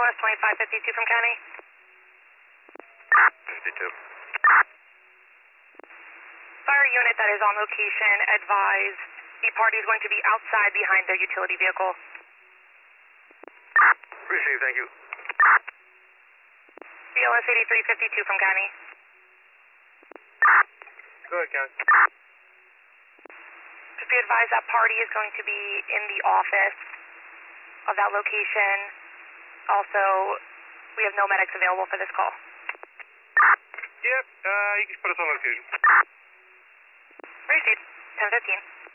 POS 2552 from County. 52. Fire unit that is on location, advise the party is going to be outside behind their utility vehicle. Received, thank you. POS 8352 from County. Go ahead, County. Just be advised that party is going to be in the office of that location. Also, we have no medics available for this call. Yep, you can put us on location. Received. 1015.